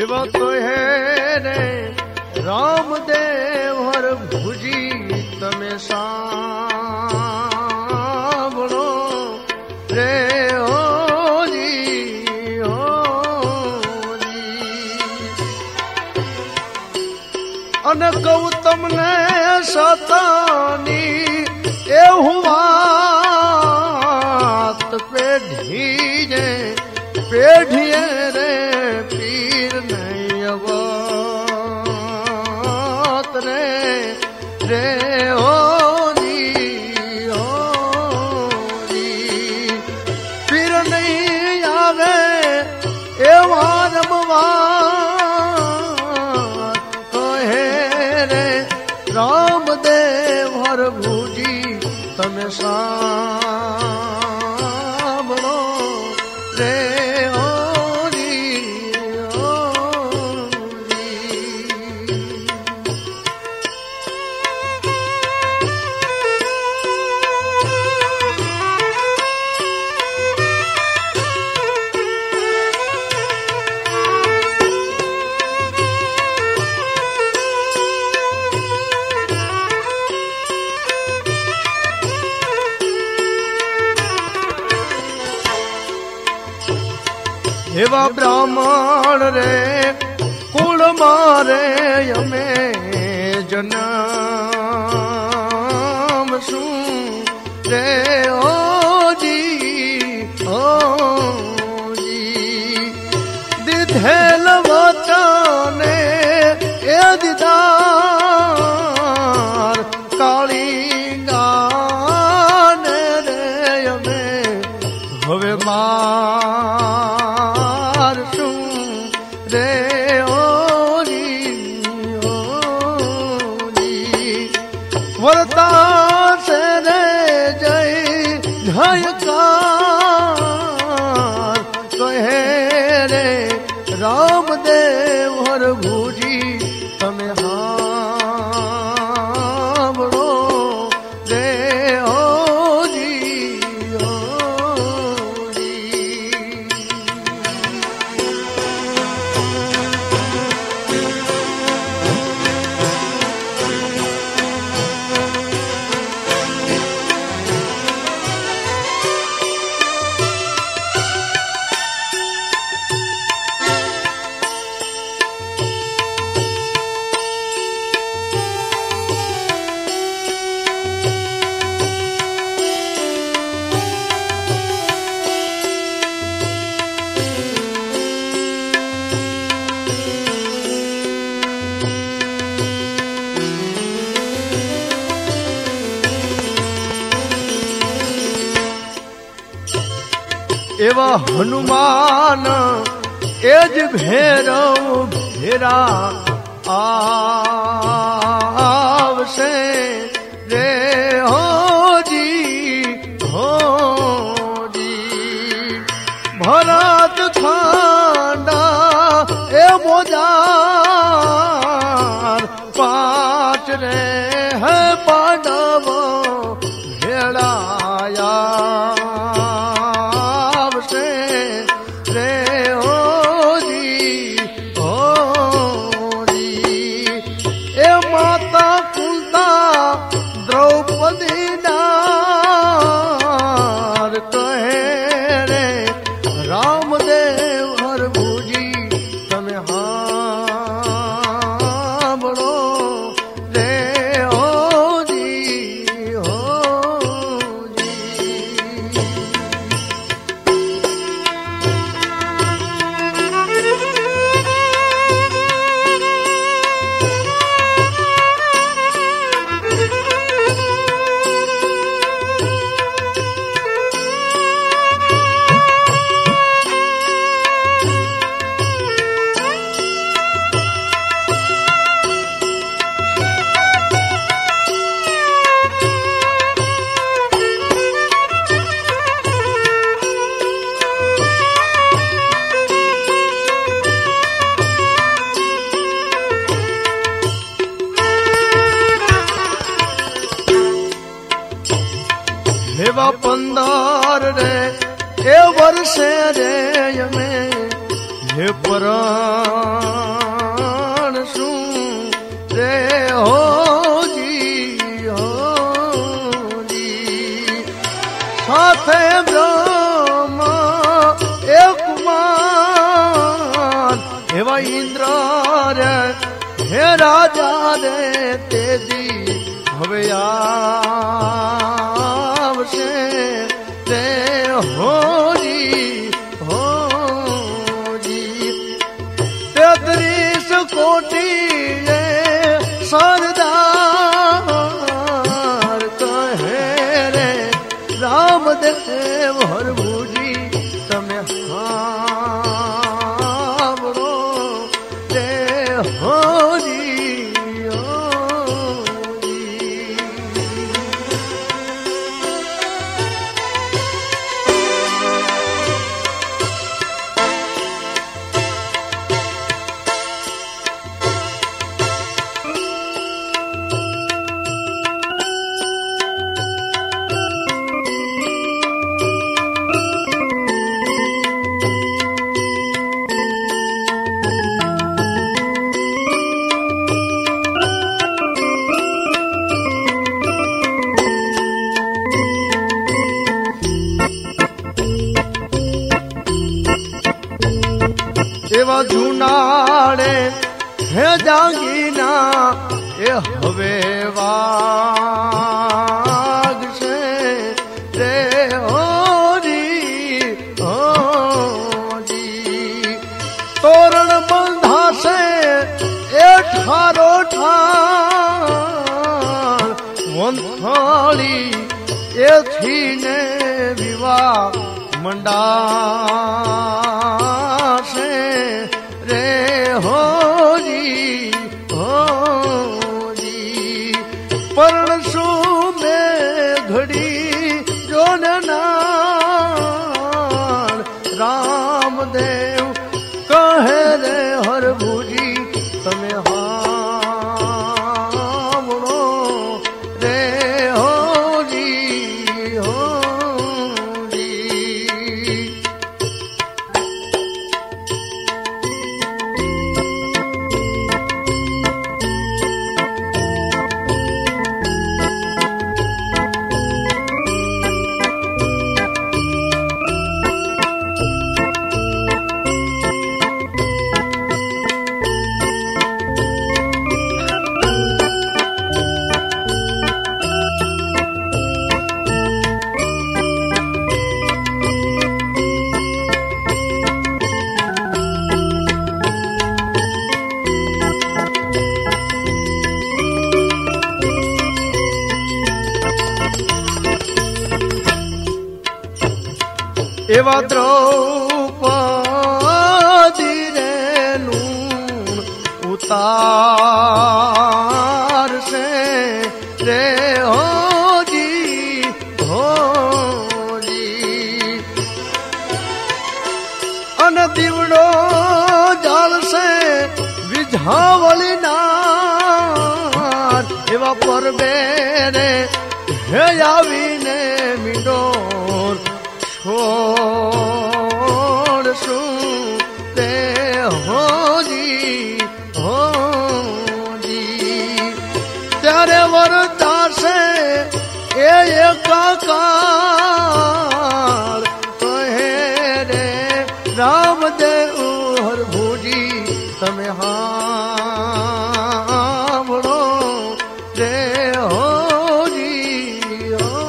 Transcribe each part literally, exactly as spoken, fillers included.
એવા તો હે રે રામદેવ હર ભુજી તમે સાંભળો રે હોજી હોજી અને કહું તમને સતાની એવું વાત પેઢી જે પેઢીએ રે પીર નહીં અવત રે રે હોજી હોજી પીર નહીં આવે એવા રમવા કહે રે રામદેવ હર ભુજી તમે સાંભળો રે એવા બ્રાહ્મણ રે કુળ મારે અમે જન્મ શું રે હોજી હોજી દીધેલ વચને એ દીદાર કાળી ગાને રે અમે હવે મા વરતા છે રે જય જયકાર કહે રે રામદેવ હર ભુજી તમે સાંભળો રે હોજી હોજી એવા હનુમાન એ જ ભેરવ ભેરા આવશે રે હોજી હોજી ભરત ખાંડા એ મોજાર પાંચ રે હે પાંડવ ભેળાયા રામદેવ હર ભુજી તમે સાંભળો રે હોજી હોજી એવા પંદર રે એ વર્ષે રે અમે હે પર એવા ઇન્દ્ર રે હે રાજા રે તેજી હવે આવશે રે હોજી હોજી તેત્રીસ કોટી સરદાર કહે રે રામદેવ હરભુજી તમે સાંભળો રે હોજી હોજી એવા જુનાડે હે જાગીના એ હવે વાગશે રે હોજી હોજી તોરણ બંધાશે એ ઠારો ઠાર વંથાળી એથી ને વિવાહ મંડાશે રે હોજી હોજી પરણશું મે ઘડી જોનનાર રામદેવ કહે રે હરભુજી તમે સાંભળો રે હોજી હોજી એવા દ્રૌપદી રે નું ઉતારશે રે હોજી હોજી અને દીવડો જાળશે વિઝાવળી નાર એવા પરબે રે હે આવીને મીંડોર છોડશું તે હોજી હોજી ત્યારે વરદાશે એ એકાકાર કહે રે રામદેવ હરભુજી તમે સાંભળો રે હોજી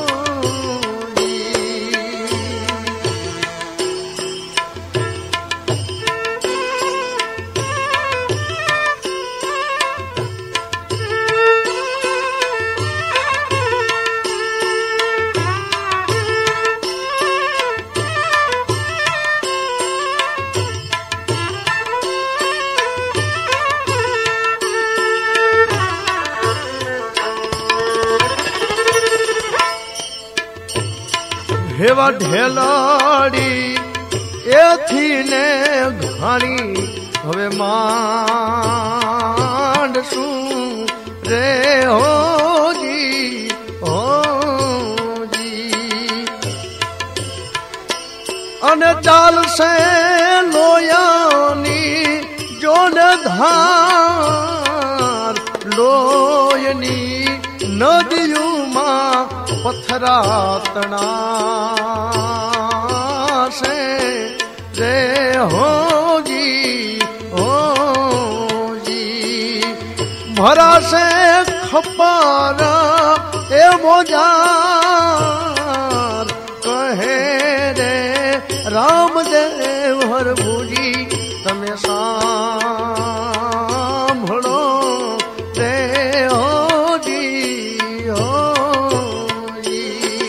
હેવા ઢેલાડી એથી ને ઘાણી હવે માંડશું રે હોજી હોજી અને ચાલશે લોયાની જોન ધાર લોયની નદીઓમાં પથરા તણાશે રે હોજી હો भरासे खपारा ए मोजार कहे रे रामदेव हर भूजी तमे सांभळो रे हो जी हो जी।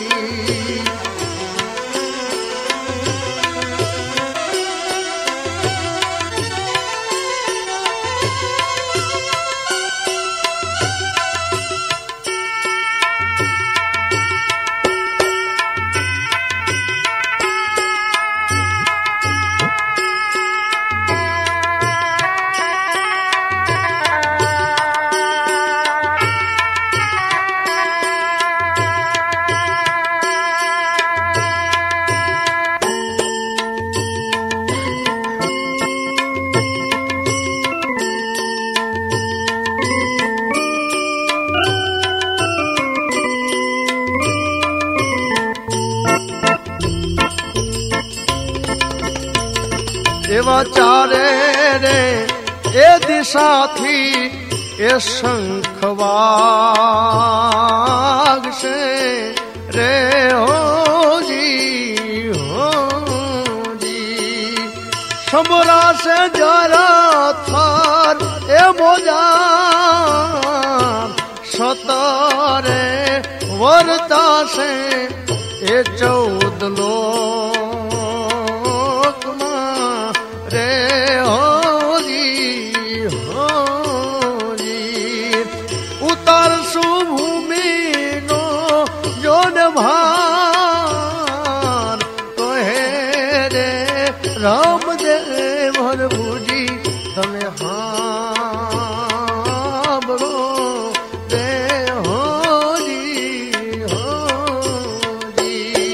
एवा चारे रे ए दिशा थी ए शंख वागशे रे हो जी हो जी। शंभरा से जरा थार ए मोजार सतारे वरता से ए चौद लोग रे हो जी हो जी। उतर सुभूमि नो जोन भार कहे रे रामदेव हर भूजी तमे हांभळो रे हो जी हो जी।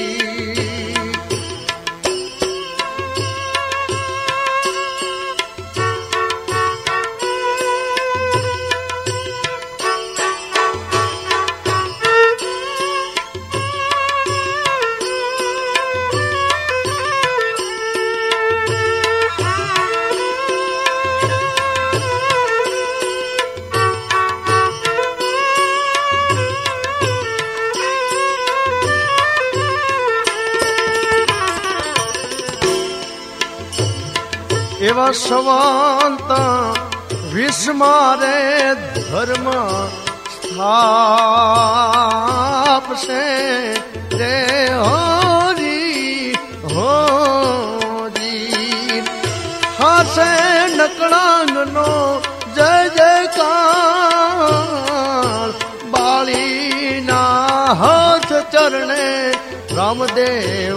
एवा सवांता विस्मारे धर्म स्थाप से रे हो जी हो जी। हासे नकड़ांग नो जय जयकार बाली ना हाथ चरणे रामदेव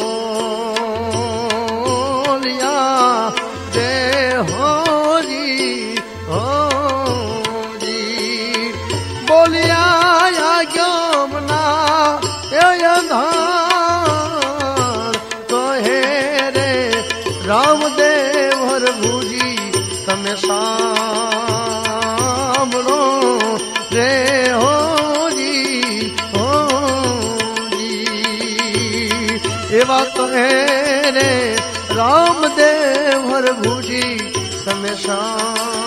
बोलिया रे हो जी हो जी। बोलिया या ज्ञामना धार कहे रे रामदेव हर भूजी तमे सांभळो रे हो जी हो जी। एवा कहे रे रामदेव हर भूजी तमे सांभळो।